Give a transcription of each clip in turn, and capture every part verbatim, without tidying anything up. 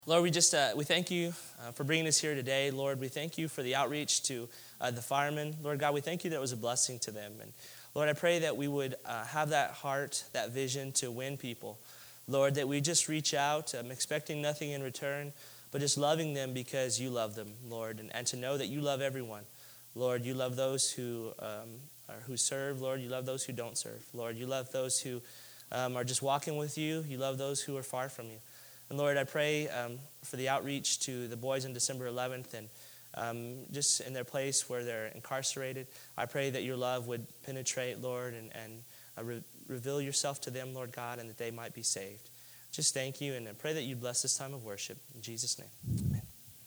Lord, we just uh, we thank you uh, for bringing us here today. Lord, we thank you for the outreach to uh, the firemen. Lord God, we thank you that it was a blessing to them. And Lord, I pray that we would uh, have that heart, that vision to win people. Lord, that we just reach out, um, expecting nothing in return, but just loving them because you love them, Lord, and, and to know that you love everyone. Lord, you love those who um, are, who serve. Lord, you love those who don't serve. Lord, you love those who um, are just walking with you. You love those who are far from you. And Lord, I pray um, for the outreach to the boys on December eleventh and um, just in their place where they're incarcerated. I pray that your love would penetrate, Lord, and, and uh, re- reveal yourself to them, Lord God, and that they might be saved. Just thank you, and I pray that you bless this time of worship. In Jesus' name, amen.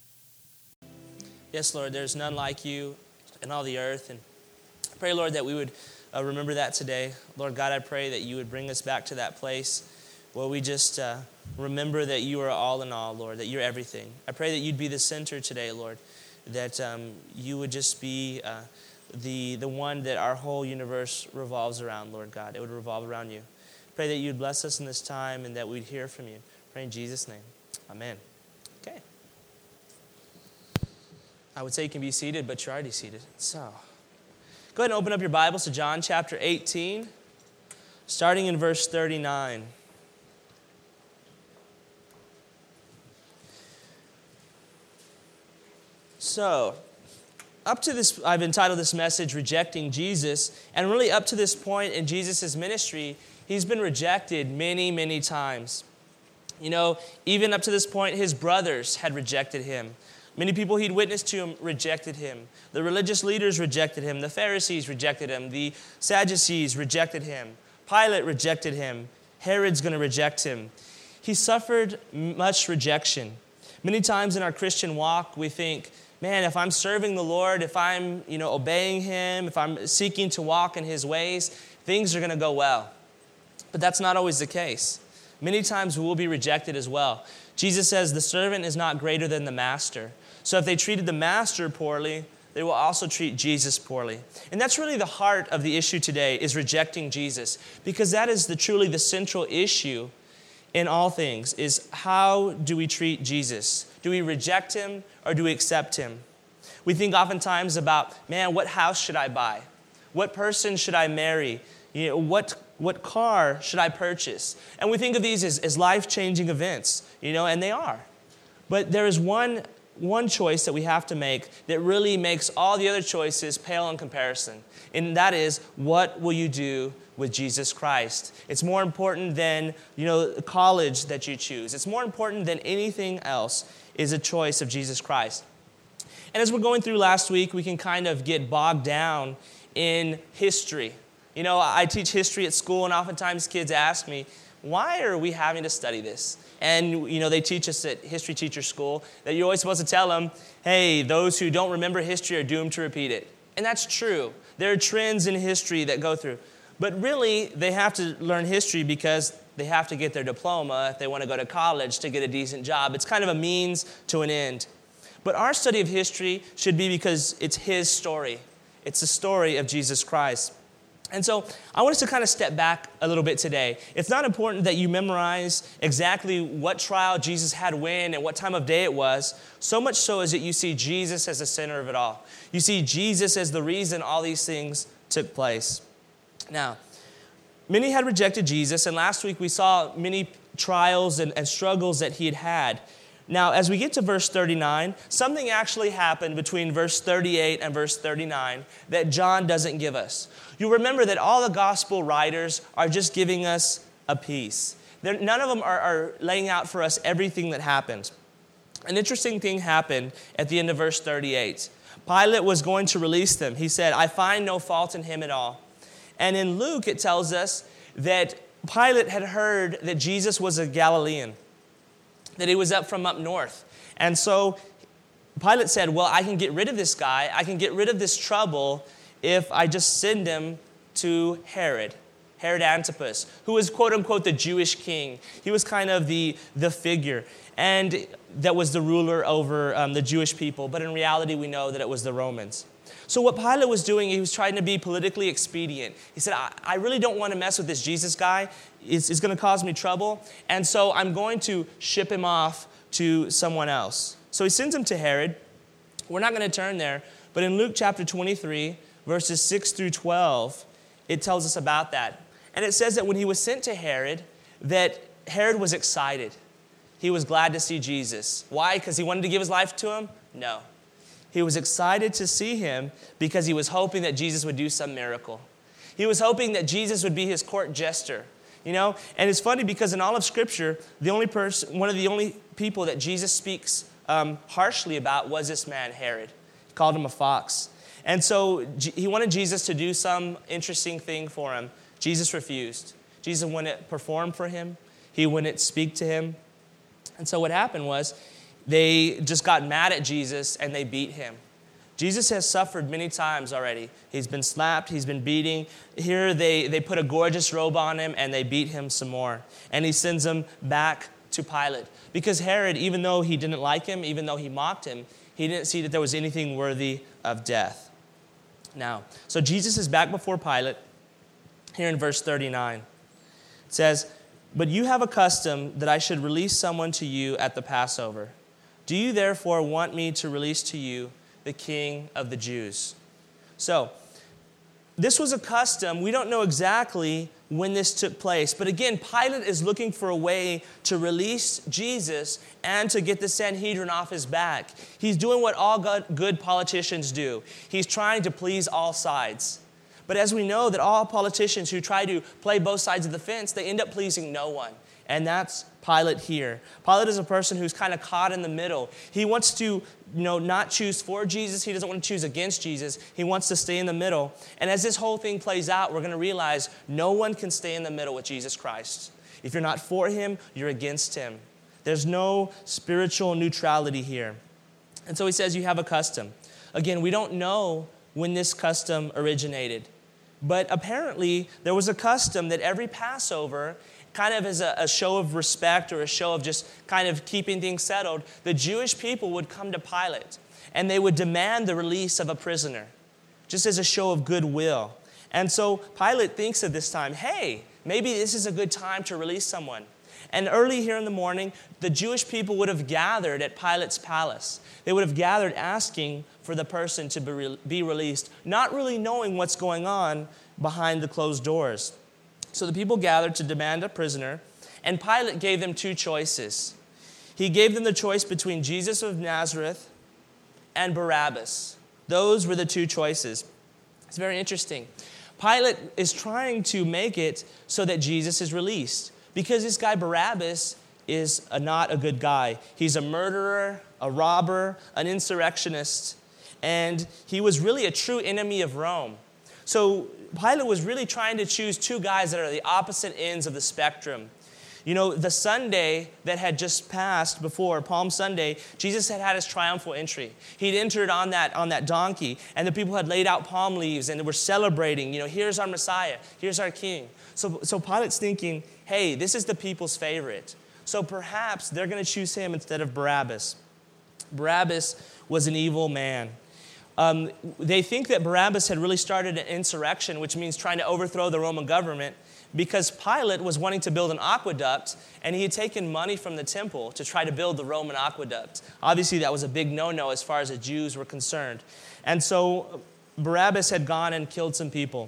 Yes, Lord, there's none like you in all the earth. And I pray, Lord, that we would uh, remember that today. Lord God, I pray that you would bring us back to that place where we just uh, remember that you are all in all, Lord, that you're everything. I pray that you'd be the center today, Lord, that um, you would just be uh, the, the one that our whole universe revolves around, Lord God. It would revolve around you. Pray that you'd bless us in this time and that we'd hear from you. Pray in Jesus' name. Amen. Okay. I would say you can be seated, but you're already seated. So, go ahead and open up your Bibles to John chapter eighteen, starting in verse thirty-nine. So, up to this, I've entitled this message, Rejecting Jesus. And really up to this point in Jesus' ministry, he's been rejected many, many times. You know, even up to this point, his brothers had rejected him. Many people he'd witnessed to him rejected him. The religious leaders rejected him. The Pharisees rejected him. The Sadducees rejected him. Pilate rejected him. Herod's going to reject him. He suffered much rejection. Many times in our Christian walk, we think, man, if I'm serving the Lord, if I'm, you know, obeying him, if I'm seeking to walk in his ways, things are going to go well. But that's not always the case. Many times we will be rejected as well. Jesus says the servant is not greater than the master. So if they treated the master poorly, they will also treat Jesus poorly. And that's really the heart of the issue today, is rejecting Jesus. Because that is the truly the central issue in all things, is how do we treat Jesus? Do we reject him or do we accept him? We think oftentimes about, man, what house should I buy? What person should I marry? You know, what what car should I purchase? And we think of these as, as life-changing events, you know, and they are. But there is one one choice that we have to make that really makes all the other choices pale in comparison. And that is, what will you do with Jesus Christ? It's more important than, you know, the college that you choose. It's more important than anything else is a choice of Jesus Christ. And as we're going through last week, we can kind of get bogged down in history. You know, I teach history at school, and oftentimes kids ask me, why are we having to study this? And, you know, they teach us at History Teacher School that you're always supposed to tell them, hey, those who don't remember history are doomed to repeat it. And that's true. There are trends in history that go through. But really, they have to learn history because they have to get their diploma if they want to go to college to get a decent job. It's kind of a means to an end. But our study of history should be because it's his story. It's the story of Jesus Christ. And so I want us to kind of step back a little bit today. It's not important that you memorize exactly what trial Jesus had when and what time of day it was, so much so as that you see Jesus as the center of it all. You see Jesus as the reason all these things took place. Now, many had rejected Jesus, and last week we saw many trials and, and struggles that he had had. Now, as we get to verse thirty-nine, something actually happened between verse thirty-eight and verse thirty-nine that John doesn't give us. You'll remember that all the gospel writers are just giving us a piece. They're, none of them are, are laying out for us everything that happened. An interesting thing happened at the end of verse thirty-eight. Pilate was going to release them. He said, I find no fault in him at all. And in Luke, it tells us that Pilate had heard that Jesus was a Galilean, that he was up from up north. And so Pilate said, well, I can get rid of this guy. I can get rid of this trouble if I just send him to Herod, Herod Antipas, who was, quote unquote, the Jewish king. He was kind of the, the figure, and that was the ruler over um, the Jewish people. But in reality, we know that it was the Romans. So what Pilate was doing, he was trying to be politically expedient. He said, I, I really don't want to mess with this Jesus guy. It's, it's going to cause me trouble. And so I'm going to ship him off to someone else. So he sends him to Herod. We're not going to turn there, but in Luke chapter twenty-three, verses six through twelve, it tells us about that. And it says that when he was sent to Herod, that Herod was excited. He was glad to see Jesus. Why? Because he wanted to give his life to him? No. He was excited to see him because he was hoping that Jesus would do some miracle. He was hoping that Jesus would be his court jester. You know, and it's funny because in all of Scripture, the only person, one of the only people that Jesus speaks um, harshly about was this man, Herod. He called him a fox. And so he wanted Jesus to do some interesting thing for him. Jesus refused. Jesus wouldn't perform for him. He wouldn't speak to him. And so what happened was they just got mad at Jesus and they beat him. Jesus has suffered many times already. He's been slapped, he's been beating. Here they, they put a gorgeous robe on him and they beat him some more. And he sends him back to Pilate. Because Herod, even though he didn't like him, even though he mocked him, he didn't see that there was anything worthy of death. Now, so Jesus is back before Pilate. Here in verse thirty-nine, it says, "But you have a custom that I should release someone to you at the Passover. Do you therefore want me to release to you the King of the Jews?" So, this was a custom. We don't know exactly when this took place. But again, Pilate is looking for a way to release Jesus and to get the Sanhedrin off his back. He's doing what all good politicians do. He's trying to please all sides. But as we know that all politicians who try to play both sides of the fence, they end up pleasing no one. And that's Pilate here. Pilate is a person who's kind of caught in the middle. He wants to, you know, not choose for Jesus. He doesn't want to choose against Jesus. He wants to stay in the middle. And as this whole thing plays out, we're going to realize no one can stay in the middle with Jesus Christ. If you're not for him, you're against him. There's no spiritual neutrality here. And so he says you have a custom. Again, we don't know when this custom originated. But apparently, there was a custom that every Passover, kind of as a, a show of respect or a show of just kind of keeping things settled, the Jewish people would come to Pilate and they would demand the release of a prisoner, just as a show of goodwill. And so Pilate thinks at this time, hey, maybe this is a good time to release someone. And early here in the morning, the Jewish people would have gathered at Pilate's palace. They would have gathered asking for the person to be, re- be released, not really knowing what's going on behind the closed doors. So the people gathered to demand a prisoner, and Pilate gave them two choices. He gave them the choice between Jesus of Nazareth and Barabbas. Those were the two choices. It's very interesting. Pilate is trying to make it so that Jesus is released, because this guy Barabbas is a, not a good guy. He's a murderer, a robber, an insurrectionist, and he was really a true enemy of Rome. So Pilate was really trying to choose two guys that are the opposite ends of the spectrum. You know, the Sunday that had just passed before, Palm Sunday, Jesus had had his triumphal entry. He'd entered on that, on that donkey, and the people had laid out palm leaves, and they were celebrating, you know, here's our Messiah, here's our King. So, so Pilate's thinking, hey, this is the people's favorite. So perhaps they're going to choose him instead of Barabbas. Barabbas was an evil man. Um, they think that Barabbas had really started an insurrection, which means trying to overthrow the Roman government, because Pilate was wanting to build an aqueduct, and he had taken money from the temple to try to build the Roman aqueduct. Obviously, that was a big no-no as far as the Jews were concerned. And so Barabbas had gone and killed some people.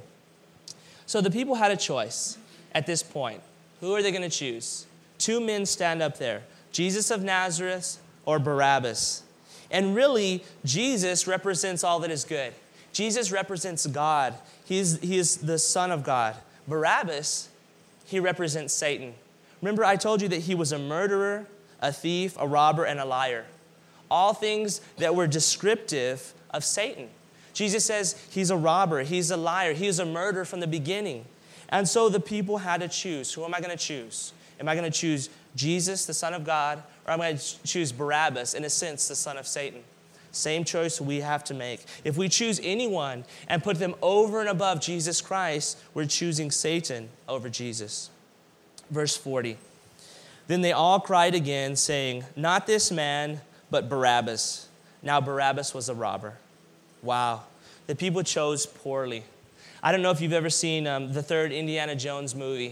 So the people had a choice at this point. Who are they going to choose? Two men stand up there, Jesus of Nazareth or Barabbas. And really, Jesus represents all that is good. Jesus represents God. He is, he is the Son of God. Barabbas, he represents Satan. Remember, I told you that he was a murderer, a thief, a robber, and a liar. All things that were descriptive of Satan. Jesus says he's a robber, he's a liar, he's a murderer from the beginning. And so the people had to choose. Who am I going to choose? Am I going to choose Jesus, the Son of God, or am I going to choose Barabbas, in a sense, the son of Satan? Same choice we have to make. If we choose anyone and put them over and above Jesus Christ, we're choosing Satan over Jesus. Verse forty. Then they all cried again, saying, "Not this man, but Barabbas." Now Barabbas was a robber. Wow. The people chose poorly. I don't know if you've ever seen um, the third Indiana Jones movie,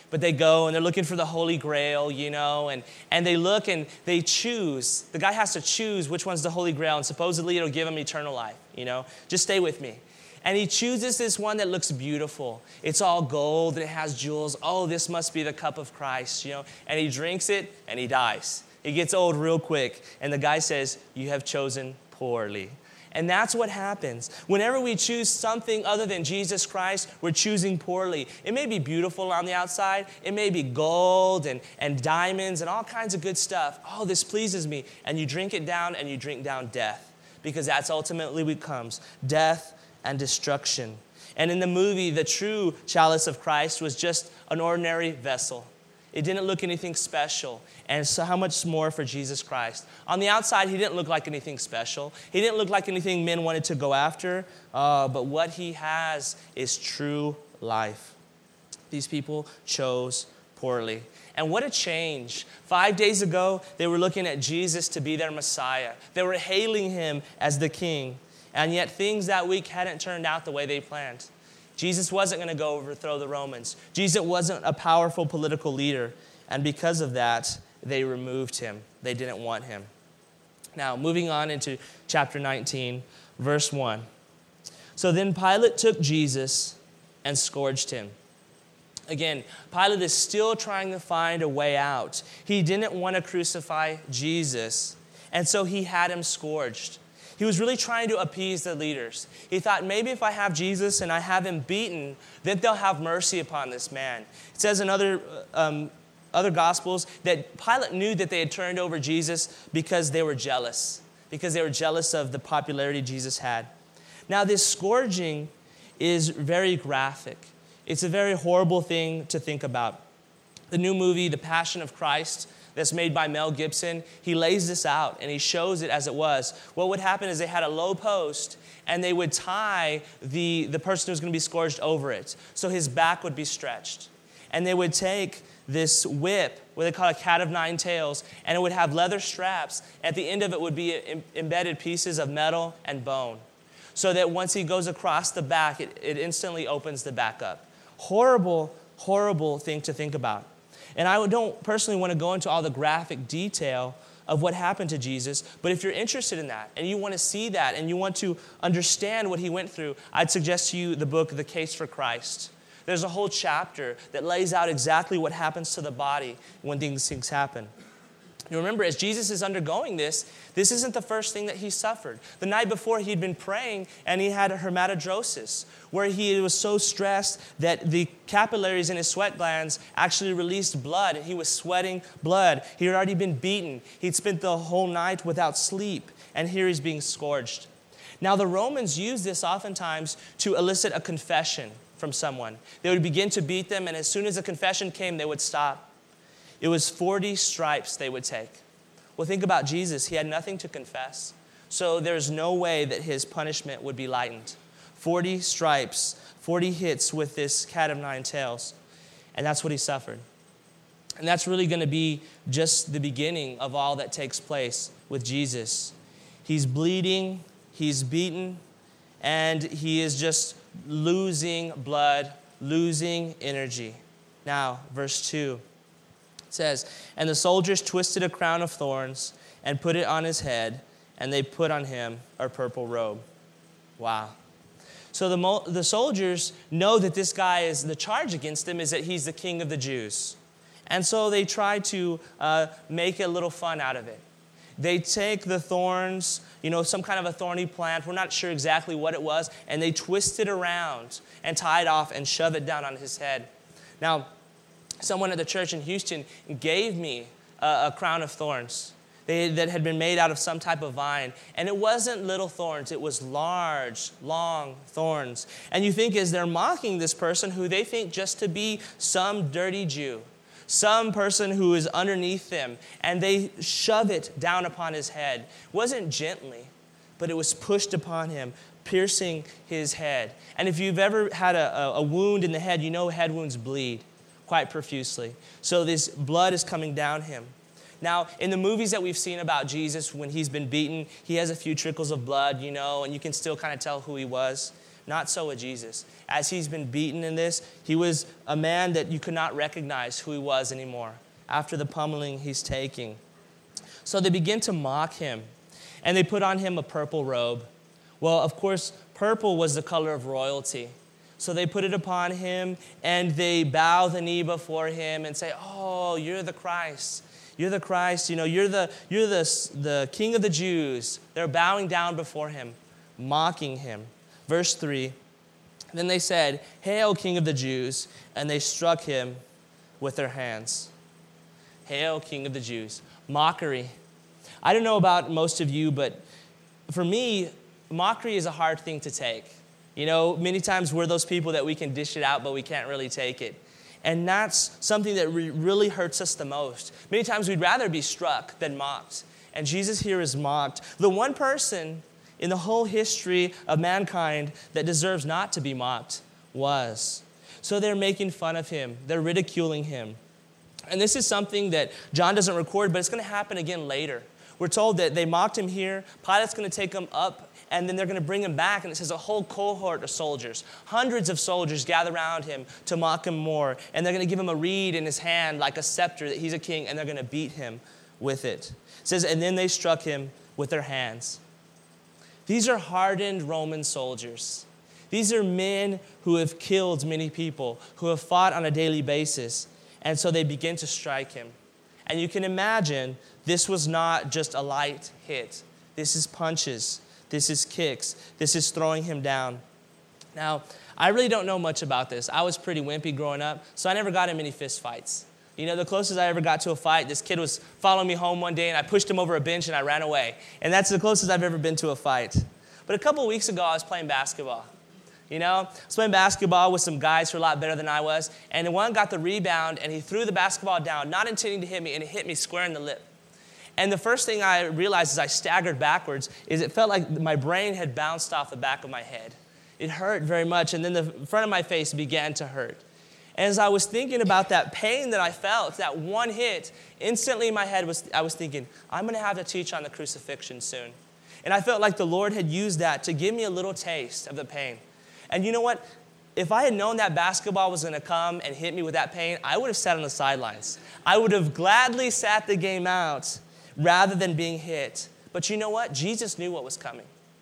But they go and they're looking for the Holy Grail, you know, and, and they look and they choose. The guy has to choose which one's the Holy Grail, and supposedly it'll give him eternal life, you know. Just stay with me. And he chooses this one that looks beautiful. It's all gold and it has jewels. Oh, this must be the cup of Christ, you know. And he drinks it and he dies. He gets old real quick. And the guy says, you have chosen poorly. And that's what happens. Whenever we choose something other than Jesus Christ, we're choosing poorly. It may be beautiful on the outside. It may be gold and, and diamonds and all kinds of good stuff. Oh, this pleases me. And you drink it down and you drink down death, because that's ultimately what comes, death and destruction. And in the movie, the true chalice of Christ was just an ordinary vessel. It didn't look anything special. And so how much more for Jesus Christ? On the outside, he didn't look like anything special. He didn't look like anything men wanted to go after. Uh, but what he has is true life. These people chose poorly. And what a change. Five days ago, they were looking at Jesus to be their Messiah. They were hailing him as the king. And yet things that week hadn't turned out the way they planned. Jesus wasn't going to go overthrow the Romans. Jesus wasn't a powerful political leader. And because of that, they removed him. They didn't want him. Now, moving on into chapter nineteen, verse one. So then Pilate took Jesus and scourged him. Again, Pilate is still trying to find a way out. He didn't want to crucify Jesus, and so he had him scourged. He was really trying to appease the leaders. He thought, maybe if I have Jesus and I have him beaten, then they'll have mercy upon this man. It says in other, um, other Gospels that Pilate knew that they had turned over Jesus because they were jealous, because they were jealous of the popularity Jesus had. Now, this scourging is very graphic. It's a very horrible thing to think about. The new movie, The Passion of Christ, that's made by Mel Gibson, he lays this out and he shows it as it was. What would happen is they had a low post and they would tie the, the person who was going to be scourged over it, so his back would be stretched. And they would take this whip, what they call a cat of nine tails, and it would have leather straps. At the end of it would be em- embedded pieces of metal and bone, so that once he goes across the back, it, it instantly opens the back up. Horrible, horrible thing to think about. And I don't personally want to go into all the graphic detail of what happened to Jesus, but if you're interested in that and you want to see that and you want to understand what he went through, I'd suggest to you the book, The Case for Christ. There's a whole chapter that lays out exactly what happens to the body when these things happen. You remember, as Jesus is undergoing this, this isn't the first thing that he suffered. The night before, he'd been praying, and he had a hematidrosis, where he was so stressed that the capillaries in his sweat glands actually released blood. He was sweating blood. He had already been beaten. He'd spent the whole night without sleep, and here he's being scourged. Now, the Romans used this oftentimes to elicit a confession from someone. They would begin to beat them, and as soon as a confession came, they would stop. It was forty stripes they would take. Well, think about Jesus. He had nothing to confess. So there's no way that his punishment would be lightened. forty stripes, forty hits with this cat of nine tails. And that's what he suffered. And that's really going to be just the beginning of all that takes place with Jesus. He's bleeding, he's beaten, and he is just losing blood, losing energy. Now, verse two. It says, and the soldiers twisted a crown of thorns and put it on his head, and they put on him a purple robe. Wow. So the, mo- the soldiers know that this guy is, the charge against him is that he's the king of the Jews. And so they try to uh, make a little fun out of it. They take the thorns, you know, some kind of a thorny plant, we're not sure exactly what it was, and they twist it around and tie it off and shove it down on his head. Now, someone at the church in Houston gave me a, a crown of thorns they, that had been made out of some type of vine. And it wasn't little thorns. It was large, long thorns. And you think as they're mocking this person who they think just to be some dirty Jew, some person who is underneath them, and they shove it down upon his head. It wasn't gently, but it was pushed upon him, piercing his head. And if you've ever had a, a, a wound in the head, you know head wounds bleed quite profusely. So this blood is coming down him. Now, in the movies that we've seen about Jesus, when he's been beaten, he has a few trickles of blood, you know, and you can still kind of tell who he was. Not so with Jesus. As he's been beaten in this, he was a man that you could not recognize who he was anymore after the pummeling he's taking. So they begin to mock him, and they put on him a purple robe. Well, of course, purple was the color of royalty. So they put it upon him, and they bow the knee before him and say, oh, you're the Christ. You're the Christ. You know, you're the, you're the, the King of the Jews. They're bowing down before him, mocking him. Verse three, then they said, Hail, King of the Jews, and they struck him with their hands. Hail, King of the Jews. Mockery. I don't know about most of you, but for me, mockery is a hard thing to take. You know, many times we're those people that we can dish it out, but we can't really take it. And that's something that re- really hurts us the most. Many times we'd rather be struck than mocked. And Jesus here is mocked. The one person in the whole history of mankind that deserves not to be mocked was. So they're making fun of him. They're ridiculing him. And this is something that John doesn't record, but it's going to happen again later. We're told that they mocked him here. Pilate's going to take him up, and then they're going to bring him back. And it says a whole cohort of soldiers, hundreds of soldiers gather around him to mock him more. And they're going to give him a reed in his hand like a scepter that he's a king, and they're going to beat him with it. It says, and then they struck him with their hands. These are hardened Roman soldiers. These are men who have killed many people, who have fought on a daily basis. And so they begin to strike him. And you can imagine this was not just a light hit. This is punches. This is kicks. This is throwing him down. Now, I really don't know much about this. I was pretty wimpy growing up, so I never got in many fist fights. You know, the closest I ever got to a fight, this kid was following me home one day, and I pushed him over a bench, and I ran away. And that's the closest I've ever been to a fight. But a couple weeks ago, I was playing basketball. You know, I was playing basketball with some guys who are a lot better than I was, and one got the rebound, and he threw the basketball down, not intending to hit me, and it hit me square in the lip. And the first thing I realized as I staggered backwards is it felt like my brain had bounced off the back of my head. It hurt very much, and then the front of my face began to hurt. And as I was thinking about that pain that I felt, that one hit, instantly in my head was I was thinking, I'm going to have to teach on the crucifixion soon. And I felt like the Lord had used that to give me a little taste of the pain. And you know what? If I had known that basketball was going to come and hit me with that pain, I would have sat on the sidelines. I would have gladly sat the game out rather than being hit. But you know what? Jesus knew what was coming.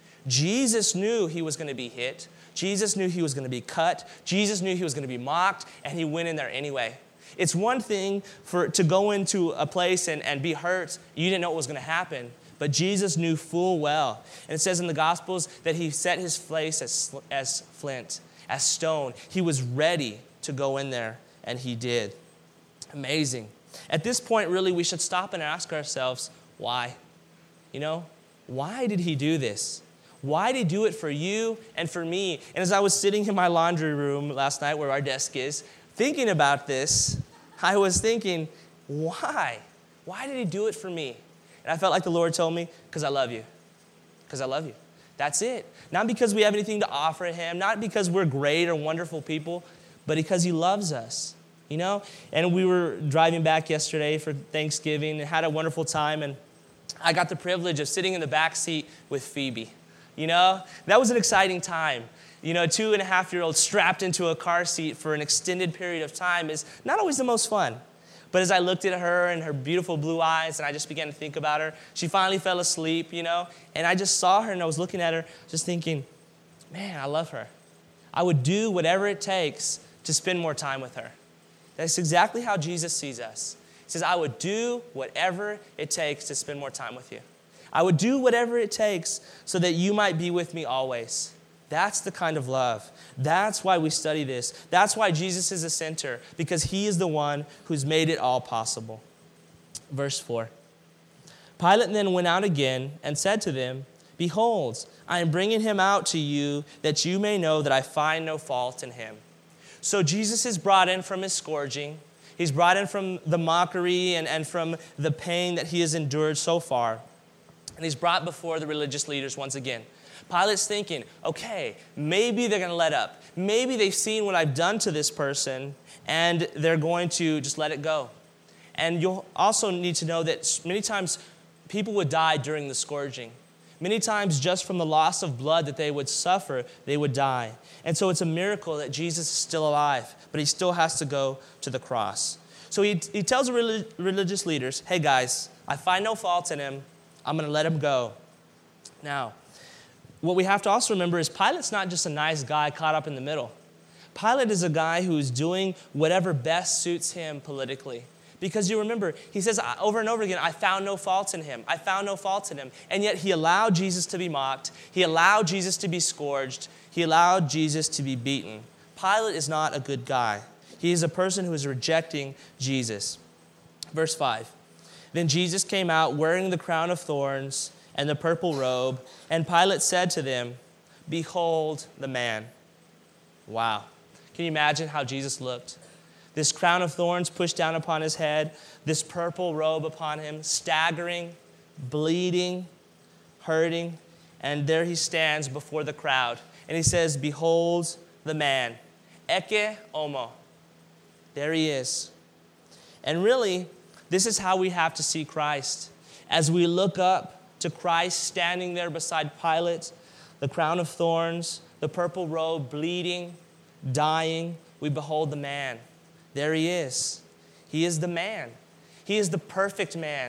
Jesus knew he was going to be hit. Jesus knew he was going to be cut. Jesus knew he was going to be mocked, and he went in there anyway. It's one thing for to go into a place and, and be hurt. You didn't know what was going to happen. But Jesus knew full well. And it says in the Gospels that he set his face as, as flint, as stone. He was ready to go in there, and he did. Amazing. At this point, really, we should stop and ask ourselves, why? You know, why did he do this? Why did he do it for you and for me? And as I was sitting in my laundry room last night where our desk is, thinking about this, I was thinking, why? Why did he do it for me? And I felt like the Lord told me, because I love you. Because I love you. That's it. Not because we have anything to offer him, not because we're great or wonderful people, but because he loves us. You know? And we were driving back yesterday for Thanksgiving and had a wonderful time, and I got the privilege of sitting in the back seat with Phoebe. You know, that was an exciting time. You know, a two and a half year old strapped into a car seat for an extended period of time is not always the most fun. But as I looked at her and her beautiful blue eyes and I just began to think about her, she finally fell asleep, you know, and I just saw her and I was looking at her just thinking, man, I love her. I would do whatever it takes to spend more time with her. That's exactly how Jesus sees us. He says, I would do whatever it takes to spend more time with you. I would do whatever it takes so that you might be with me always. That's the kind of love. That's why we study this. That's why Jesus is the center, because he is the one who's made it all possible. Verse four. Pilate then went out again and said to them, behold, I am bringing him out to you that you may know that I find no fault in him. So Jesus is brought in from his scourging. He's brought in from the mockery and, and from the pain that he has endured so far. And he's brought before the religious leaders once again. Pilate's thinking, okay, maybe they're going to let up. Maybe they've seen what I've done to this person, and they're going to just let it go. And you'll also need to know that many times people would die during the scourging. Many times just from the loss of blood that they would suffer, they would die. And so it's a miracle that Jesus is still alive, but he still has to go to the cross. So he, he tells the relig- religious leaders, hey guys, I find no fault in him. I'm going to let him go. Now, what we have to also remember is Pilate's not just a nice guy caught up in the middle. Pilate is a guy who's doing whatever best suits him politically. Because you remember, he says over and over again, I found no fault in him. I found no fault in him. And yet he allowed Jesus to be mocked. He allowed Jesus to be scourged. He allowed Jesus to be beaten. Pilate is not a good guy. He is a person who is rejecting Jesus. Verse five. Then Jesus came out wearing the crown of thorns and the purple robe, and Pilate said to them, behold the man. Wow. Can you imagine how Jesus looked? This crown of thorns pushed down upon his head, this purple robe upon him, staggering, bleeding, hurting, and there he stands before the crowd. And he says, behold the man. Ecce homo. There he is. And really, this is how we have to see Christ. As we look up to Christ standing there beside Pilate, the crown of thorns, the purple robe, bleeding, dying, we behold the man. There he is. He is the man. He is the perfect man.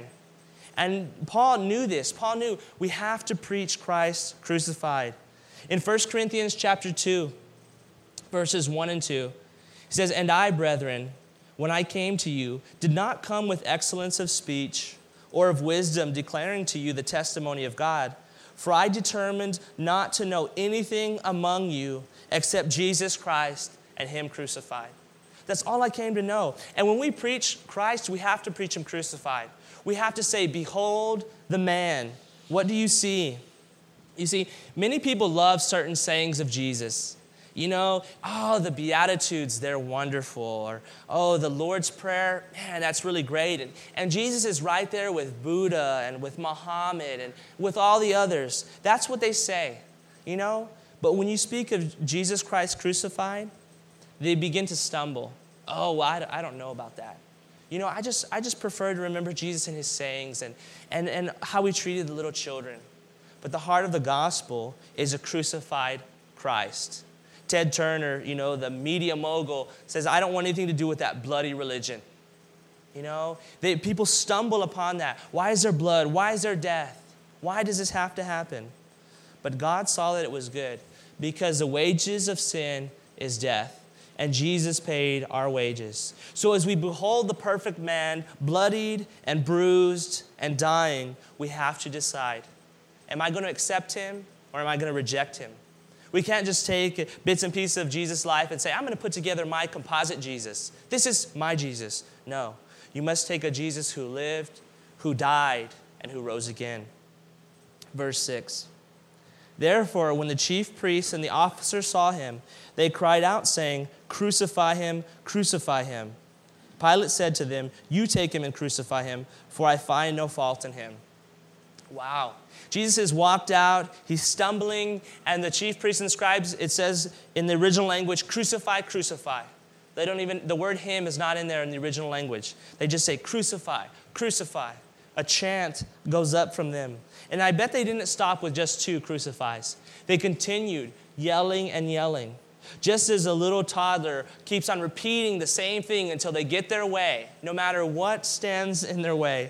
And Paul knew this. Paul knew we have to preach Christ crucified. In First Corinthians chapter two, verses one and two, he says, and I, brethren, when I came to you, did not come with excellence of speech or of wisdom, declaring to you the testimony of God. For I determined not to know anything among you except Jesus Christ and him crucified. That's all I came to know. And when we preach Christ, we have to preach him crucified. We have to say, behold the man. What do you see? You see, many people love certain sayings of Jesus. You know, oh, the Beatitudes, they're wonderful. Or, oh, the Lord's Prayer, man, that's really great. And, and Jesus is right there with Buddha and with Muhammad and with all the others. That's what they say, you know. But when you speak of Jesus Christ crucified, they begin to stumble. Oh, well, I, I don't know about that. You know, I just I just prefer to remember Jesus and his sayings and, and, and how he treated the little children. But the heart of the gospel is a crucified Christ. Ted Turner, you know, the media mogul, says, I don't want anything to do with that bloody religion. You know, they, people stumble upon that. Why is there blood? Why is there death? Why does this have to happen? But God saw that it was good because the wages of sin is death. And Jesus paid our wages. So as we behold the perfect man, bloodied and bruised and dying, we have to decide, am I going to accept him or am I going to reject him? We can't just take bits and pieces of Jesus' life and say, I'm going to put together my composite Jesus. This is my Jesus. No, you must take a Jesus who lived, who died, and who rose again. Verse six. Therefore, when the chief priests and the officers saw him, they cried out, saying, crucify him, crucify him. Pilate said to them, you take him and crucify him, for I find no fault in him. Wow. Jesus has walked out, he's stumbling, and the chief priests and scribes, it says in the original language, crucify, crucify. They don't even, the word him is not in there in the original language. They just say crucify, crucify. A chant goes up from them. And I bet they didn't stop with just two crucifix. They continued yelling and yelling. Just as a little toddler keeps on repeating the same thing until they get their way, no matter what stands in their way.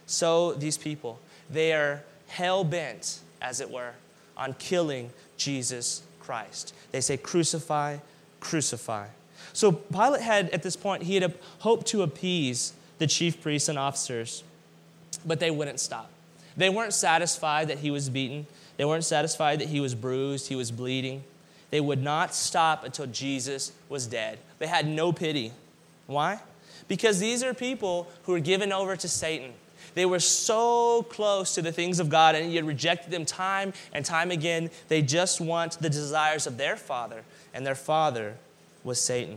So these people, they are hell-bent, as it were, on killing Jesus Christ. They say, crucify, crucify. So Pilate had, at this point, he had hoped to appease the chief priests and officers, but they wouldn't stop. They weren't satisfied that he was beaten. They weren't satisfied that he was bruised, he was bleeding. They would not stop until Jesus was dead. They had no pity. Why? Because these are people who were given over to Satan. They were so close to the things of God, and he had rejected them time and time again. They just want the desires of their father, and their father was Satan.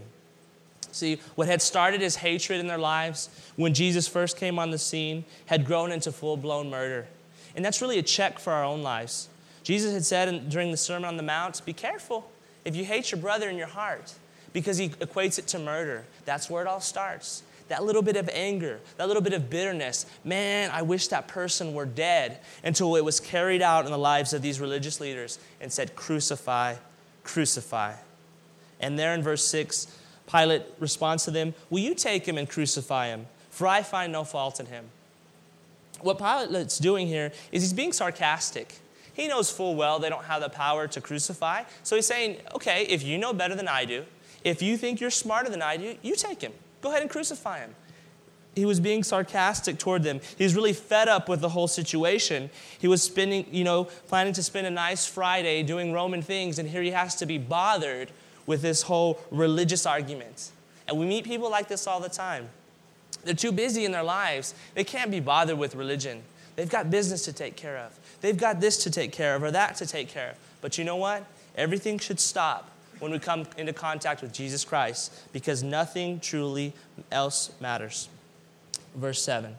See, what had started as hatred in their lives when Jesus first came on the scene had grown into full-blown murder. And that's really a check for our own lives. Jesus had said in, during the Sermon on the Mount, be careful if you hate your brother in your heart, because he equates it to murder. That's where it all starts. that little bit of anger, that little bit of bitterness. Man, I wish that person were dead, until it was carried out in the lives of these religious leaders and said, crucify, crucify. And there in verse six, Pilate responds to them, will you take him and crucify him? For I find no fault in him. What Pilate's doing here is he's being sarcastic. He knows full well they don't have the power to crucify. So he's saying, okay, if you know better than I do, if you think you're smarter than I do, you take him. Go ahead and crucify him. He was being sarcastic toward them. He was really fed up with the whole situation. He was spending, you know, planning to spend a nice Friday doing Roman things, and here he has to be bothered with this whole religious argument. And we meet people like this all the time. They're too busy in their lives. They can't be bothered with religion. They've got business to take care of. They've got this to take care of or that to take care of. But you know what? Everything should stop when we come into contact with Jesus Christ, because nothing truly else matters. Verse seven.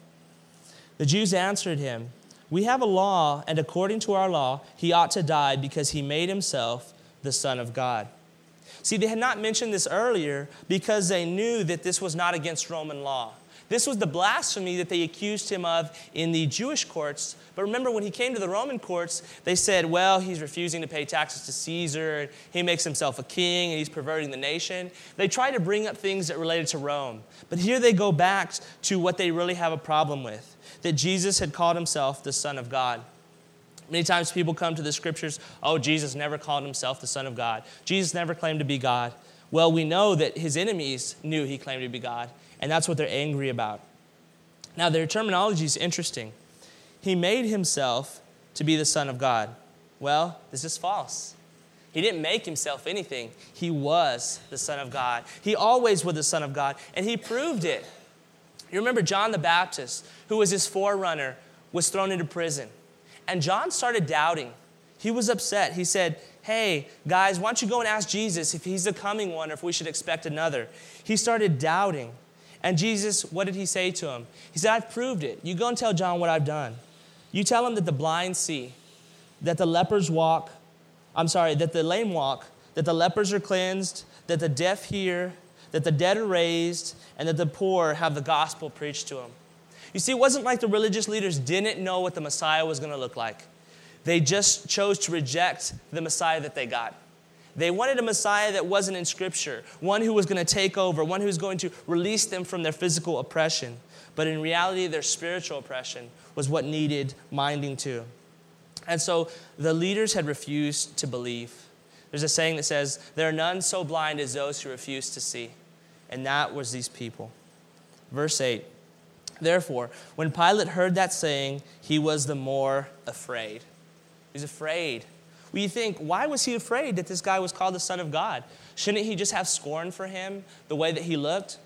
The Jews answered him, we have a law, and according to our law, he ought to die because he made himself the Son of God. See, they had not mentioned this earlier because they knew that this was not against Roman law. This was the blasphemy that they accused him of in the Jewish courts. But remember, when he came to the Roman courts, they said, well, he's refusing to pay taxes to Caesar, and he makes himself a king, and he's perverting the nation. They tried to bring up things that related to Rome. But here they go back to what they really have a problem with, that Jesus had called himself the Son of God. Many times people come to the scriptures, oh, Jesus never called himself the Son of God. Jesus never claimed to be God. Well, we know that his enemies knew he claimed to be God, and that's what they're angry about. Now, their terminology is interesting. He made himself to be the Son of God. Well, this is false. He didn't make himself anything. He was the Son of God. He always was the Son of God, and he proved it. You remember John the Baptist, who was his forerunner, was thrown into prison. And John started doubting. He was upset. He said, hey, guys, why don't you go and ask Jesus if he's the coming one or if we should expect another? He started doubting. And Jesus, what did he say to him? He said, I've proved it. You go and tell John what I've done. You tell him that the blind see, that the lepers walk, I'm sorry, that the lame walk, that the lepers are cleansed, that the deaf hear, that the dead are raised, and that the poor have the gospel preached to them. You see, it wasn't like the religious leaders didn't know what the Messiah was going to look like. They just chose to reject the Messiah that they got. They wanted a Messiah that wasn't in Scripture, one who was going to take over, one who was going to release them from their physical oppression. But in reality, their spiritual oppression was what needed minding to. And so the leaders had refused to believe. There's a saying that says, there are none so blind as those who refuse to see. And that was these people. Verse eight. Therefore, when Pilate heard that saying, he was the more afraid. He was afraid. Well, you think, why was he afraid that this guy was called the Son of God? Shouldn't he just have scorn for him, the way that he looked?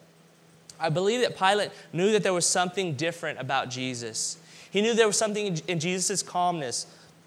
I believe that Pilate knew that there was something different about Jesus. He knew there was something in Jesus' calmness,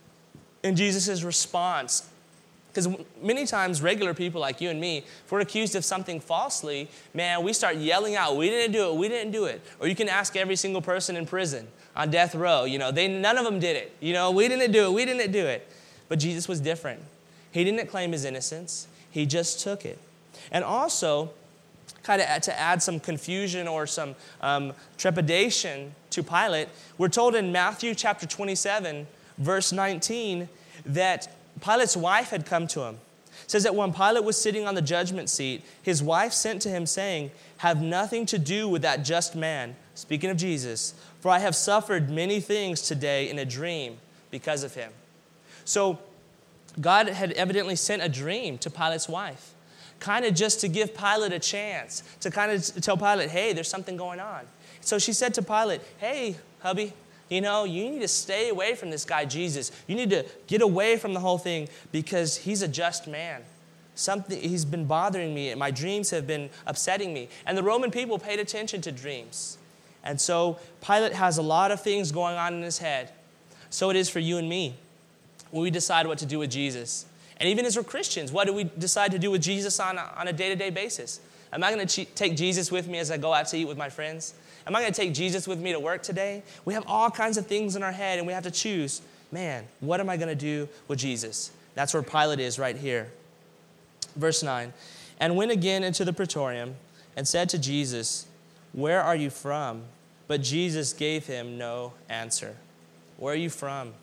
in Jesus' response. Because many times, regular people like you and me, if we're accused of something falsely, man, we start yelling out, we didn't do it, we didn't do it. Or you can ask every single person in prison, on death row, you know, they none of them did it. You know, we didn't do it, we didn't do it. But Jesus was different. He didn't claim his innocence. He just took it. And also, kind of to add some confusion or some um, trepidation to Pilate, we're told in Matthew chapter twenty-seven, verse nineteen, that Pilate's wife had come to him. It says that when Pilate was sitting on the judgment seat, his wife sent to him saying, have nothing to do with that just man, speaking of Jesus, for I have suffered many things today in a dream because of him. So God had evidently sent a dream to Pilate's wife, kind of just to give Pilate a chance, to kind of tell Pilate, hey, there's something going on. So she said to Pilate, hey, hubby, you know, you need to stay away from this guy, Jesus. You need to get away from the whole thing because he's a just man. Something, he's been bothering me, and my dreams have been upsetting me. And the Roman people paid attention to dreams. And so Pilate has a lot of things going on in his head. So it is for you and me when we decide what to do with Jesus. And even as we're Christians, what do we decide to do with Jesus on a, on a day-to-day basis? Am I going to take Jesus with me as I go out to eat with my friends? Am I going to take Jesus with me to work today? We have all kinds of things in our head, and we have to choose, man, what am I going to do with Jesus? That's where Pilate is right here. Verse nine, and went again into the praetorium and said to Jesus, "Where are you from?" But Jesus gave him no answer. Where are you from?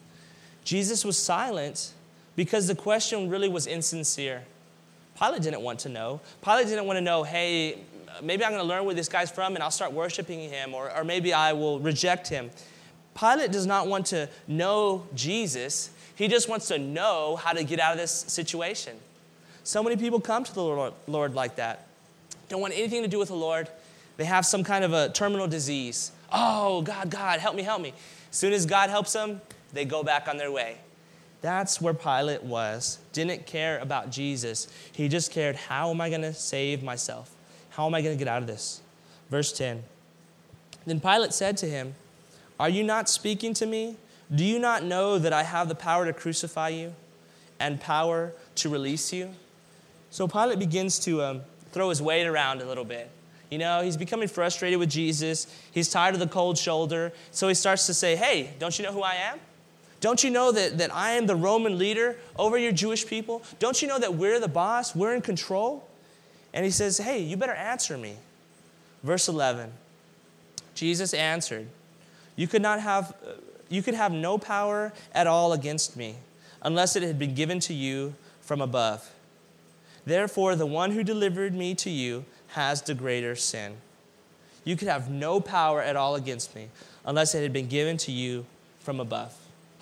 Jesus was silent because the question really was insincere. Pilate didn't want to know. Pilate didn't want to know, hey, maybe I'm going to learn where this guy's from and I'll start worshiping him, or, or maybe I will reject him. Pilate does not want to know Jesus. He just wants to know how to get out of this situation. So many people come to the Lord, Lord like that. Don't want anything to do with the Lord. They have some kind of a terminal disease. Oh, God, God, help me, help me. As soon as God helps them, they go back on their way. That's where Pilate was. Didn't care about Jesus. He just cared, how am I going to save myself? How am I going to get out of this? Verse ten. Then Pilate said to him, "Are you not speaking to me? Do you not know that I have the power to crucify you and power to release you?" So Pilate begins to um, throw his weight around a little bit. You know, he's becoming frustrated with Jesus. He's tired of the cold shoulder. So he starts to say, hey, don't you know who I am? Don't you know that, that I am the Roman leader over your Jewish people? Don't you know that we're the boss? We're in control? And he says, hey, you better answer me. Verse eleven, Jesus answered, you could not have, you could have no power at all against me unless it had been given to you from above. Therefore, the one who delivered me to you has the greater sin. You could have no power at all against me unless it had been given to you from above.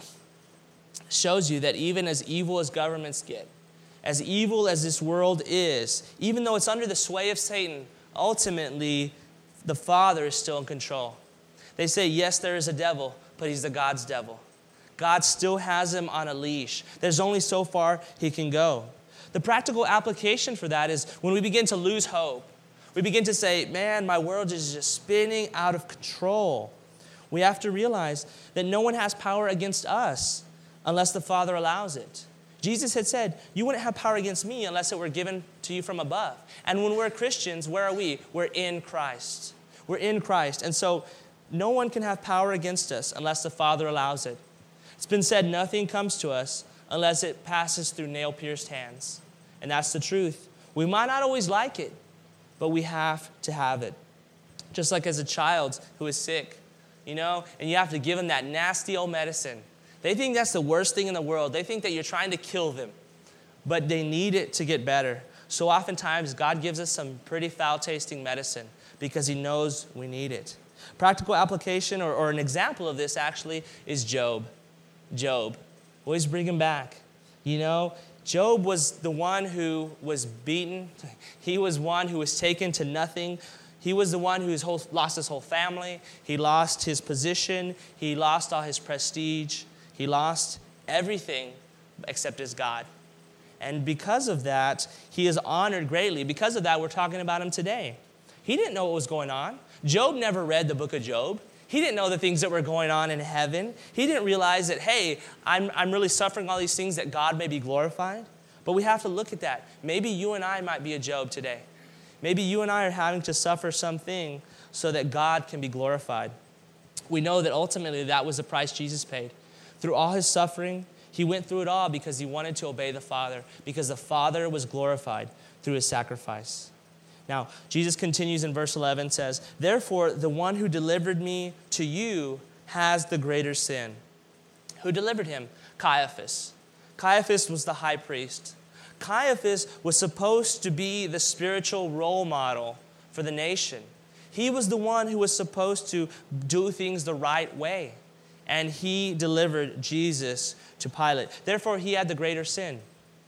Shows you that even as evil as governments get, as evil as this world is, even though it's under the sway of Satan, ultimately the Father is still in control. They say, yes, there is a devil, but he's the God's devil. God still has him on a leash. There's only so far he can go. The practical application for that is when we begin to lose hope, we begin to say, man, my world is just spinning out of control. We have to realize that no one has power against us unless the Father allows it. Jesus had said, you wouldn't have power against me unless it were given to you from above. And when we're Christians, where are we? We're in Christ. We're in Christ. And so no one can have power against us unless the Father allows it. It's been said, nothing comes to us unless it passes through nail-pierced hands. And that's the truth. We might not always like it, but we have to have it. Just like as a child who is sick, you know, and you have to give them that nasty old medicine. They think that's the worst thing in the world. They think that you're trying to kill them, but they need it to get better. So oftentimes, God gives us some pretty foul-tasting medicine because he knows we need it. Practical application, or, or an example of this actually, is Job. Job. Always bring him back. You know, Job was the one who was beaten. He was one who was taken to nothing. He was the one who whole, lost his whole family. He lost his position. He lost all his prestige. He lost everything except his God. And because of that, he is honored greatly. Because of that, we're talking about him today. He didn't know what was going on. Job never read the book of Job. He didn't know the things that were going on in heaven. He didn't realize that, hey, I'm, I'm really suffering all these things that God may be glorified. But we have to look at that. Maybe you and I might be a Job today. Maybe you and I are having to suffer something so that God can be glorified. We know that ultimately that was the price Jesus paid. Through all his suffering, he went through it all because he wanted to obey the Father, because the Father was glorified through his sacrifice. Now, Jesus continues in verse eleven, says, therefore, the one who delivered me to you has the greater sin. Who delivered him? Caiaphas. Caiaphas was the high priest. Caiaphas was supposed to be the spiritual role model for the nation. He was the one who was supposed to do things the right way. And he delivered Jesus to Pilate. Therefore, he had the greater sin.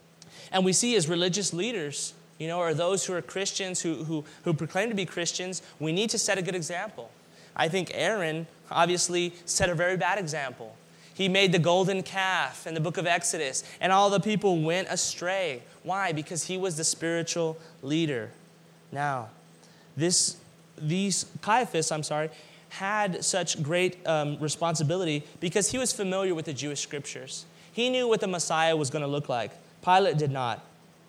And we see as religious leaders, you know, or those who are Christians, who, who, who proclaim to be Christians, we need to set a good example. I think Aaron obviously set a very bad example. He made the golden calf in the book of Exodus, and all the people went astray. Why? Because he was the spiritual leader. Now, this, these, Caiaphas, I'm sorry, had such great um, responsibility because he was familiar with the Jewish scriptures. He knew what the Messiah was going to look like. Pilate did not.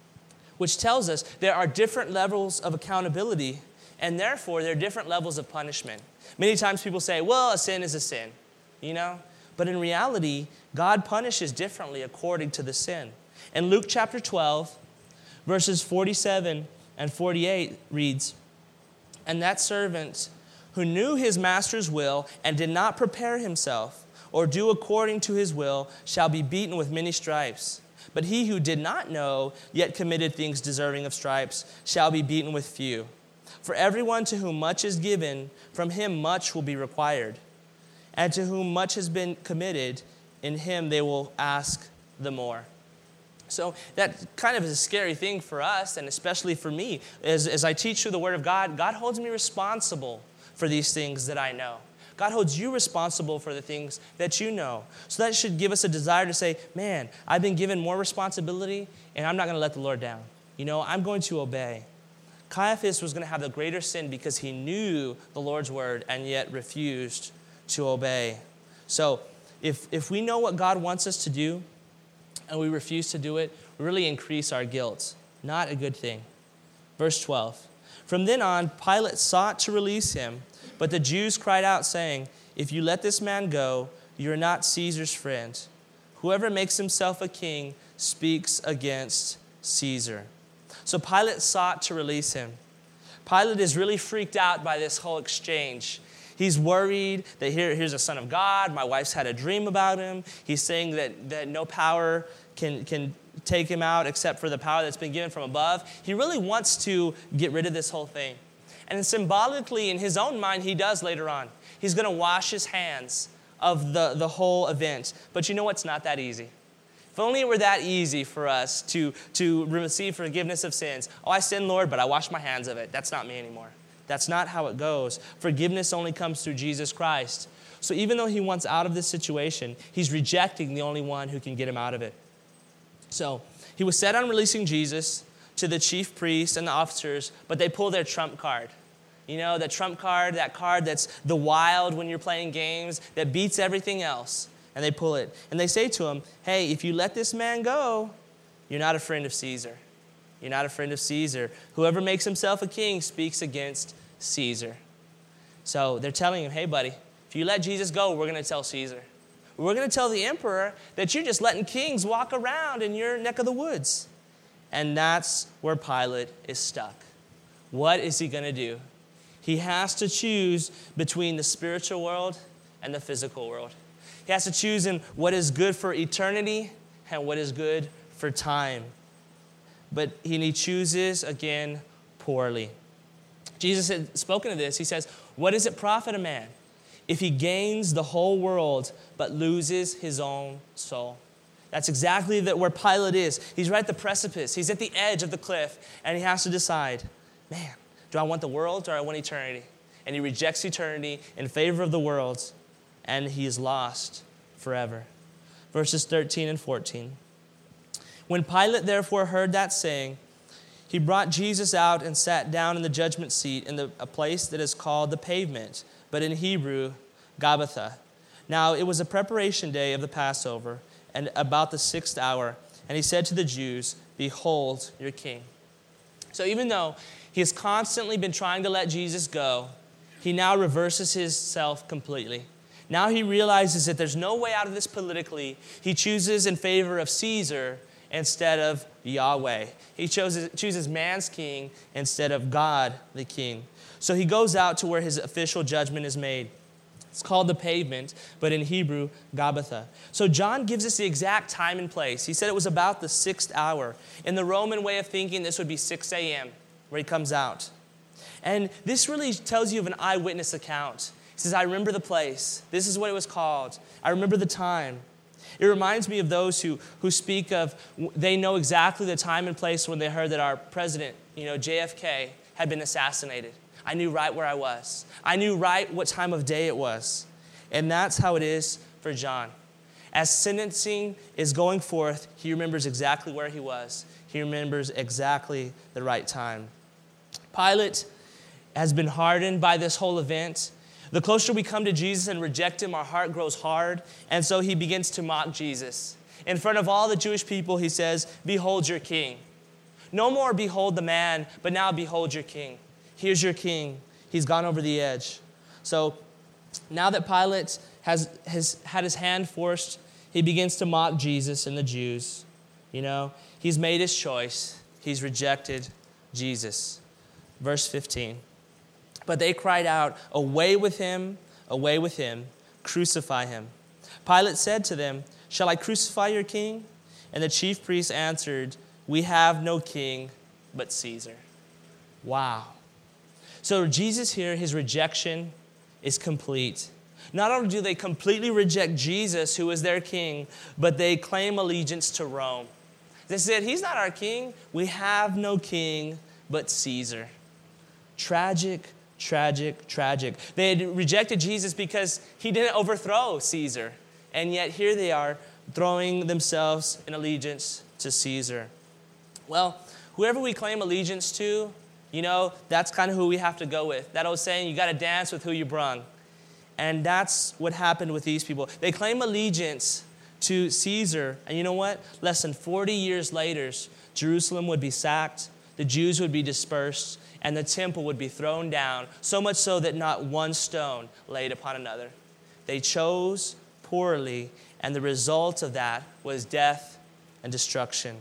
Which tells us there are different levels of accountability, and therefore there are different levels of punishment. Many times people say, well, a sin is a sin, you know? But in reality, God punishes differently according to the sin. In Luke chapter twelve, verses forty-seven and forty-eight reads, And that servant who knew his master's will and did not prepare himself or do according to his will shall be beaten with many stripes. But he who did not know, yet committed things deserving of stripes, shall be beaten with few. For everyone to whom much is given, from him much will be required. And to whom much has been committed, in him they will ask the more. So that kind of is a scary thing for us, and especially for me. As, as I teach through the Word of God, God holds me responsible for these things that I know. God holds you responsible for the things that you know. So that should give us a desire to say, man, I've been given more responsibility, and I'm not going to let the Lord down. You know, I'm going to obey. Caiaphas was going to have the greater sin because he knew the Lord's word and yet refused to obey. So if, if we know what God wants us to do and we refuse to do it, we really increase our guilt. Not a good thing. Verse twelve. From then on, Pilate sought to release him, but the Jews cried out, saying, if you let this man go, you are not Caesar's friend. Whoever makes himself a king speaks against Caesar. So Pilate sought to release him. Pilate is really freaked out by this whole exchange. He's worried that here, here's a son of God. My wife's had a dream about him. He's saying that, that no power can, can take him out except for the power that's been given from above. He really wants to get rid of this whole thing. And symbolically, in his own mind, he does later on. He's going to wash his hands of the, the whole event. But you know what's not that easy? If only it were that easy for us to, to receive forgiveness of sins. Oh, I sinned, Lord, but I wash my hands of it. That's not me anymore. That's not how it goes. Forgiveness only comes through Jesus Christ. So even though he wants out of this situation, he's rejecting the only one who can get him out of it. So he was set on releasing Jesus to the chief priests and the officers, but they pull their trump card. You know, the trump card, that card that's the wild when you're playing games, that beats everything else. And they pull it. And they say to him, hey, if you let this man go, you're not a friend of Caesar. You're not a friend of Caesar. Whoever makes himself a king speaks against Caesar. So they're telling him, hey, buddy, if you let Jesus go, we're going to tell Caesar. We're going to tell the emperor that you're just letting kings walk around in your neck of the woods. And that's where Pilate is stuck. What is he going to do? He has to choose between the spiritual world and the physical world. He has to choose in what is good for eternity and what is good for time. But he chooses, again, poorly. Jesus had spoken of this. He says, what does it profit a man if he gains the whole world but loses his own soul? That's exactly that where Pilate is. He's right at the precipice. He's at the edge of the cliff, and he has to decide, man, do I want the world or I want eternity? And he rejects eternity in favor of the world, and he is lost forever. Verses thirteen and fourteen. When Pilate therefore heard that saying, he brought Jesus out and sat down in the judgment seat in the, a place that is called the Pavement, but in Hebrew, Gabbatha. Now it was a preparation day of the Passover, and about the sixth hour. And he said to the Jews, behold your king. So even though he has constantly been trying to let Jesus go, he now reverses himself completely. Now he realizes that there's no way out of this politically. He chooses in favor of Caesar instead of Yahweh. He chooses, chooses man's king instead of God the king. So he goes out to where his official judgment is made. It's called the Pavement, but in Hebrew, Gabbatha. So John gives us the exact time and place. He said it was about the sixth hour. In the Roman way of thinking, this would be six a.m. where he comes out. And this really tells you of an eyewitness account. He says, I remember the place. This is what it was called. I remember the time. It reminds me of those who, who speak of, they know exactly the time and place when they heard that our president, you know, J F K, had been assassinated. I knew right where I was. I knew right what time of day it was. And that's how it is for John. As sentencing is going forth, he remembers exactly where he was. He remembers exactly the right time. Pilate has been hardened by this whole event. The closer we come to Jesus and reject him, our heart grows hard, and so he begins to mock Jesus. In front of all the Jewish people, he says, behold your king. No more behold the man, but now behold your king. Here's your king. He's gone over the edge. So now that Pilate has, has had his hand forced, he begins to mock Jesus and the Jews. You know, he's made his choice. He's rejected Jesus. Verse fifteen. But they cried out, "Away with him, away with him, crucify him." Pilate said to them, "Shall I crucify your king?" And the chief priests answered, "We have no king but Caesar." Wow. So Jesus here, his rejection is complete. Not only do they completely reject Jesus, who is their king, but they claim allegiance to Rome. They said, "He's not our king. We have no king but Caesar." Tragic, tragic, tragic. They had rejected Jesus because he didn't overthrow Caesar. And yet here they are throwing themselves in allegiance to Caesar. Well, whoever we claim allegiance to, you know, that's kind of who we have to go with. That old saying, you got to dance with who you brung. And that's what happened with these people. They claim allegiance to Caesar. And you know what? Less than forty years later, Jerusalem would be sacked, the Jews would be dispersed, and the temple would be thrown down, so much so that not one stone laid upon another. They chose poorly, and the result of that was death and destruction.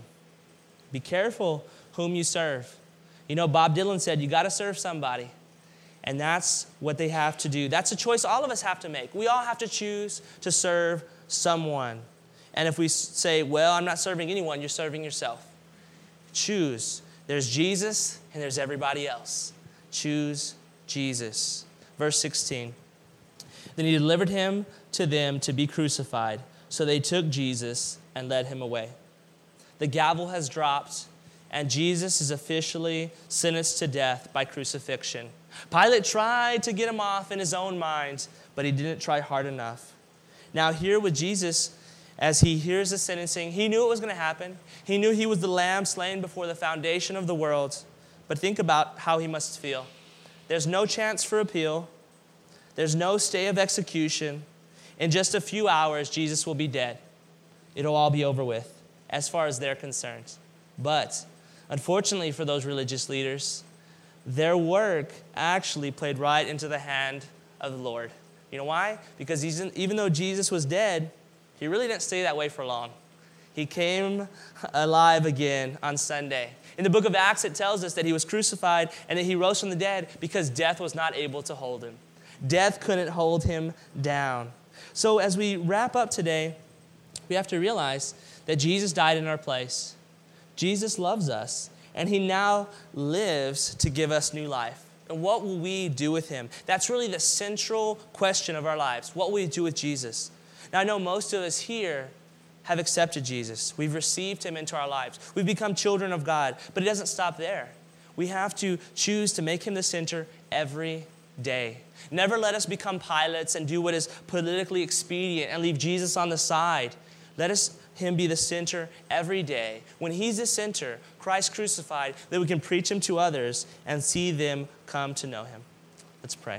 Be careful whom you serve. You know, Bob Dylan said, you got to serve somebody. And that's what they have to do. That's a choice all of us have to make. We all have to choose to serve someone. And if we say, well, I'm not serving anyone, you're serving yourself. Choose. There's Jesus and there's everybody else. Choose Jesus. Verse sixteen. Then he delivered him to them to be crucified. So they took Jesus and led him away. The gavel has dropped, and Jesus is officially sentenced to death by crucifixion. Pilate tried to get him off in his own mind, but he didn't try hard enough. Now here with Jesus, as he hears the sentencing, he knew it was going to happen. He knew he was the lamb slain before the foundation of the world. But think about how he must feel. There's no chance for appeal. There's no stay of execution. In just a few hours, Jesus will be dead. It'll all be over with, as far as they're concerned. But unfortunately for those religious leaders, their work actually played right into the hand of the Lord. You know why? Because even though Jesus was dead, he really didn't stay that way for long. He came alive again on Sunday. In the book of Acts, it tells us that he was crucified and that he rose from the dead because death was not able to hold him. Death couldn't hold him down. So as we wrap up today, we have to realize that Jesus died in our place. Jesus loves us, and he now lives to give us new life. And what will we do with him? That's really the central question of our lives. What will we do with Jesus? Now, I know most of us here have accepted Jesus. We've received him into our lives. We've become children of God, but it doesn't stop there. We have to choose to make him the center every day. Never let us become Pilates and do what is politically expedient and leave Jesus on the side. Let us him be the center every day. When he's the center, Christ crucified, that we can preach him to others and see them come to know him. Let's pray.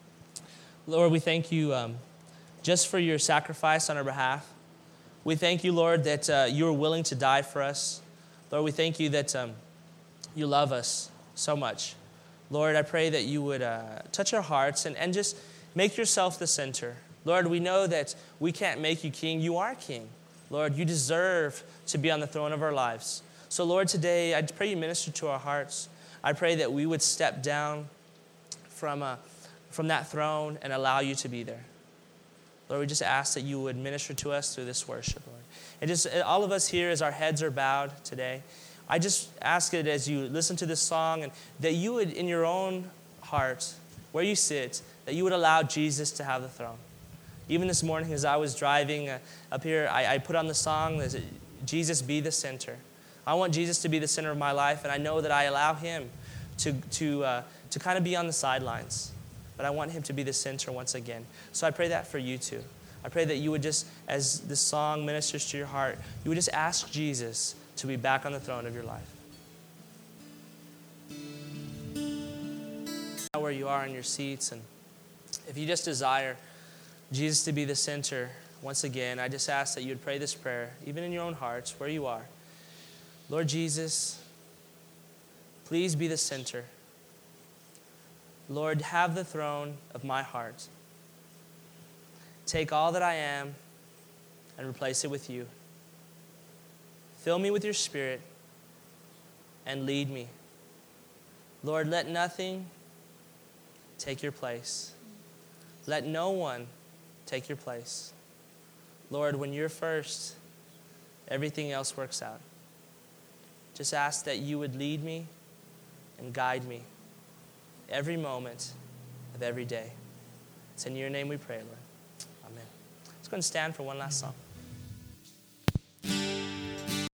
Lord, we thank you um, just for your sacrifice on our behalf. We thank you, Lord, that uh, you are willing to die for us. Lord, we thank you that um, you love us so much. Lord, I pray that you would uh, touch our hearts and, and just make yourself the center. Lord, we know that we can't make you king. You are king. Lord, you deserve to be on the throne of our lives. So, Lord, today, I pray you minister to our hearts. I pray that we would step down from, uh, from that throne and allow you to be there. Lord, we just ask that you would minister to us through this worship, Lord. And just all of us here, as our heads are bowed today, I just ask it as you listen to this song, and that you would, in your own heart, where you sit, that you would allow Jesus to have the throne. Even this morning as I was driving uh, up here, I, I put on the song, Jesus be the center. I want Jesus to be the center of my life, and I know that I allow him to, to, uh, to kind of be on the sidelines. But I want him to be the center once again. So I pray that for you too. I pray that you would just, as this song ministers to your heart, you would just ask Jesus to be back on the throne of your life. Where you are in your seats, and if you just desire Jesus to be the center, once again, I just ask that you would pray this prayer, even in your own hearts, where you are. Lord Jesus, please be the center. Lord, have the throne of my heart. Take all that I am and replace it with you. Fill me with your Spirit and lead me. Lord, let nothing take your place. Let no one take your place. Lord, when you're first, everything else works out. Just ask that you would lead me and guide me every moment of every day. It's in your name we pray, Lord. Amen. Let's go and stand for one last song.